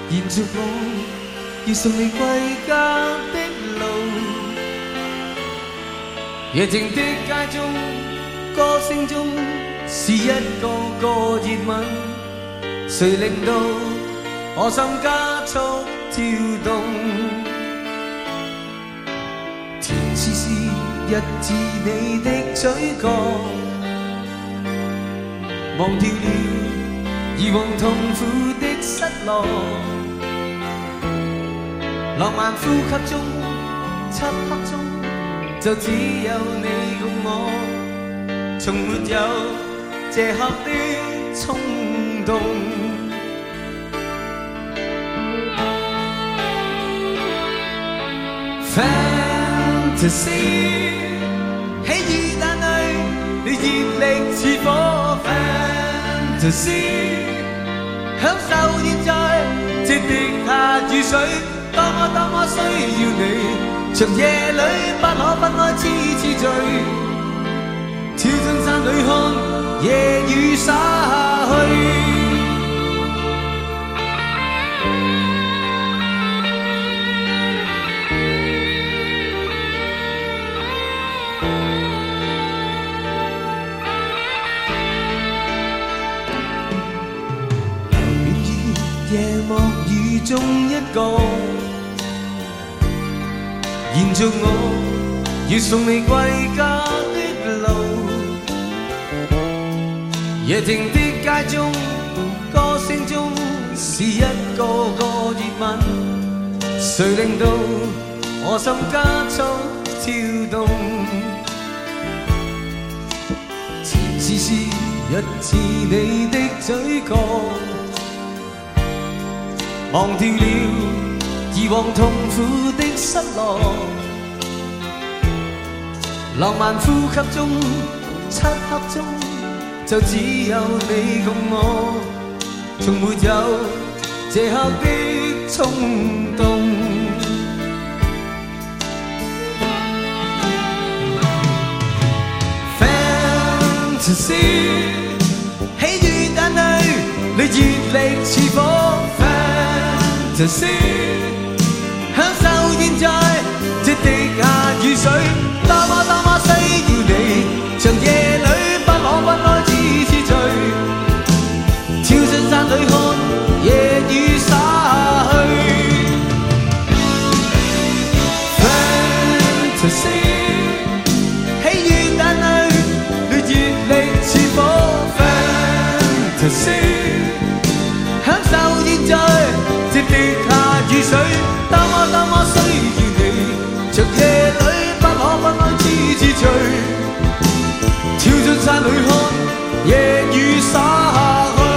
延續我要送你歸家的路。夜靜的街中，歌聲中是一個個熱吻，誰令到我心加速跳動？甜絲絲一至你的嘴角，忘掉了以往痛苦的失落。浪漫呼吸中，漆黑中，就只有你共我，從沒有這刻的衝動。Fantasy， 喜與蛋淚，你熱力似火。Fantasy， 享受現在，即滴下雨水，多麼需要你，長夜裏不可分開，痴痴醉，跳進山裏看夜雨灑去。夜幕雨中一個，延續我要送你歸家的路。夜靜的街中，歌聲中是一個個熱吻，誰令到我心加速跳動？甜絲絲一似你的嘴角，忘掉了以往痛苦的失落。浪漫呼吸中，漆黑中，就只有你共我，從沒有這刻的衝動。Fantasy， 喜與蛋淚，你熱力似火。Fantasy， 享受現在，即滴下雨水，多麼需要你，長夜裏不可分開，痴痴醉，跳進山裏看夜雨灑去。Fantasy， 喜與蛋淚，你熱力似火。Fantasy， 享受現在，即滴下雨水，多麼需要你，長夜裏不可分開，痴痴醉，跳進山裏看夜雨灑去。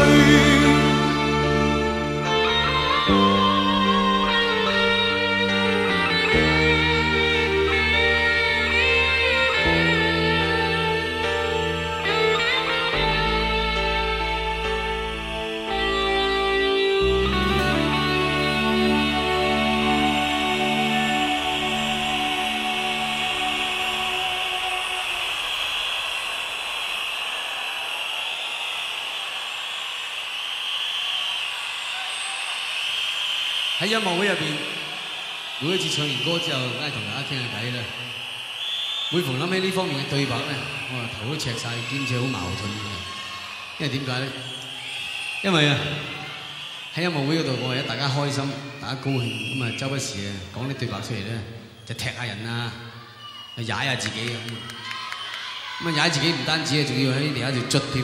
喺音樂會入邊，每一次唱完歌之後，梗係同大家傾下偈啦。每逢諗起呢方面嘅對白咧，我頭都赤晒，兼且好矛盾嘅。因為點解咧？因為啊，喺音樂會嗰度，我為咗大家開心、大家高興，咁啊周不時啊講啲對白出嚟咧，就踢下人啊，踩下自己咁。咁啊踩自己唔單止啊，仲要喺地下度捽添。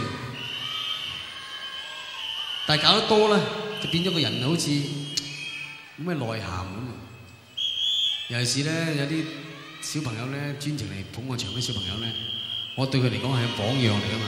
但係搞得多咧，就變咗個人好似冇咩內涵咁。尤其是咧，有啲小朋友咧專程嚟捧我場啲小朋友咧，我對佢嚟講係榜樣嚟噶嘛。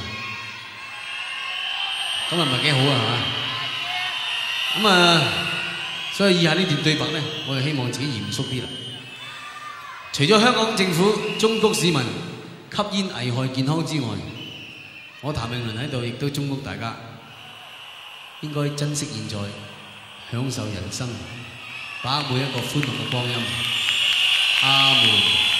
咁啊唔係幾好啊，係嘛？咁啊，所以以下呢段對白咧，我就希望自己嚴肅啲啦。除咗香港政府忠告市民吸煙危害健康之外，我譚詠麟喺度亦都忠告大家應該珍惜現在，享受人生，把握每一個歡樂嘅光陰。阿門。